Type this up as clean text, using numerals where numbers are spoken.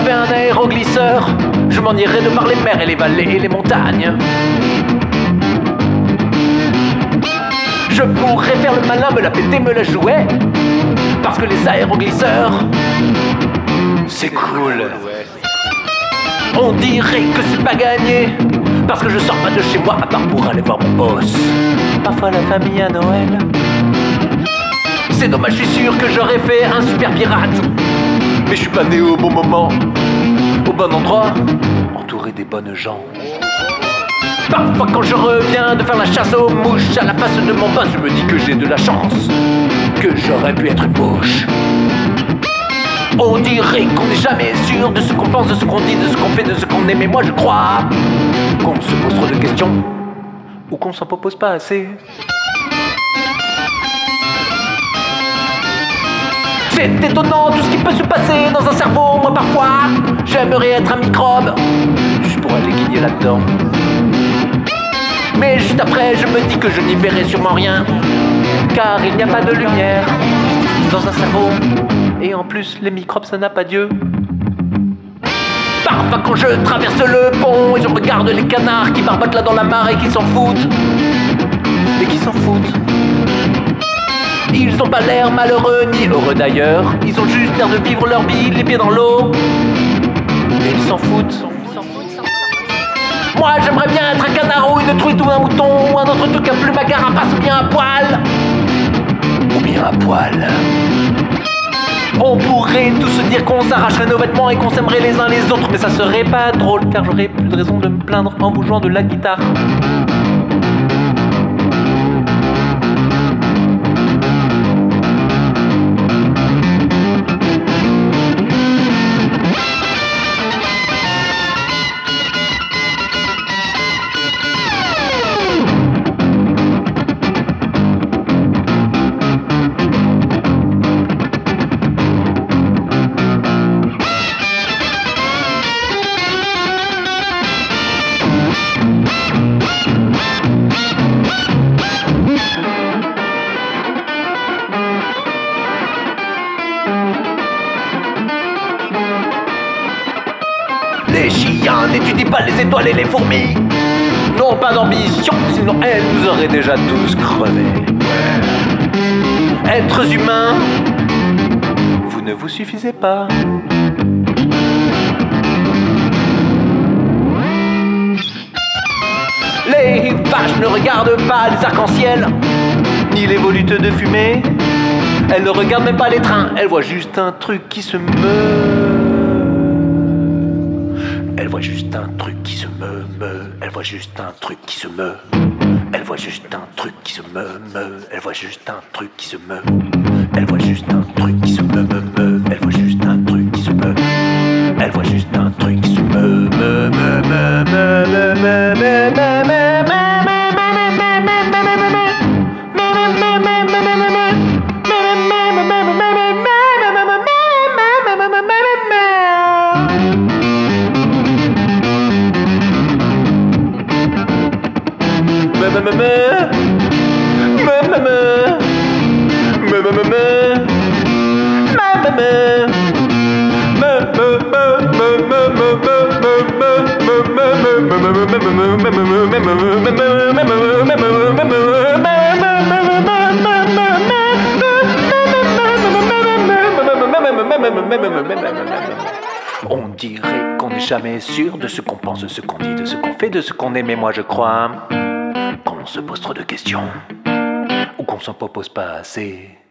j'avais un aéroglisseur, je m'en irais de par les mers et les vallées et les montagnes. Je pourrais faire le malin, me la péter, me la jouer, parce que les aéroglisseurs, c'est cool. On dirait que c'est pas gagné, parce que je sors pas de chez moi à part pour aller voir mon boss. Parfois la famille à Noël. C'est dommage, je suis sûr que j'aurais fait un super pirate, mais je suis pas né au bon moment, au bon endroit, entouré des bonnes gens. Parfois quand je reviens de faire la chasse aux mouches à la face de mon boss, je me dis que j'ai de la chance, que j'aurais pu être une mouche. On dirait qu'on n'est jamais sûr de ce qu'on pense, de ce qu'on dit, de ce qu'on fait, de ce qu'on est, mais moi je crois qu'on se pose trop de questions, ou qu'on s'en propose pas assez. C'est étonnant tout ce qui peut se passer dans un cerveau. Moi parfois, j'aimerais être un microbe, juste pour aller guider là-dedans. Mais juste après, je me dis que je n'y verrai sûrement rien, car il n'y a pas de lumière dans un cerveau. Et en plus, les microbes, ça n'a pas Dieu. Parfois quand je traverse le pont et je regarde les canards qui barbotent là dans la mare et qui s'en foutent. Et qui s'en foutent. Ils ont pas l'air malheureux ni heureux d'ailleurs. Ils ont juste l'air de vivre leur vie, les pieds dans l'eau. Et ils s'en foutent. Moi j'aimerais bien être un canard ou une truite ou un mouton ou un autre truc à plume à carapace ou bien à poil. Ou bien à poil. On pourrait tous se dire qu'on s'arracherait nos vêtements et qu'on s'aimerait les uns les autres, mais ça serait pas drôle car j'aurais plus de raison de me plaindre en vous jouant de la guitare. Les chiens n'étudient pas les étoiles et les fourmis, n'ont pas d'ambition, sinon elles nous auraient déjà tous crevés. Êtres humains, vous ne vous suffisez pas. Les vaches ne regardent pas les arcs-en-ciel, ni les volutes de fumée. Elles ne regardent même pas les trains, elles voient juste un truc qui se meut. Elle voit juste un truc qui se meut. Elle voit juste un truc qui se meut. Elle voit juste un truc qui se meut. Elle voit juste un truc qui se meut. Elle voit juste un truc qui se meut. Elle voit juste un truc qui se meut. Elle voit juste un truc qui se meut. On dirait qu'on n'est jamais sûr de ce qu'on pense, de ce qu'on dit, de ce qu'on fait, de ce qu'on est, mais moi je crois qu'on se pose trop de questions ou qu'on s'en propose pas assez.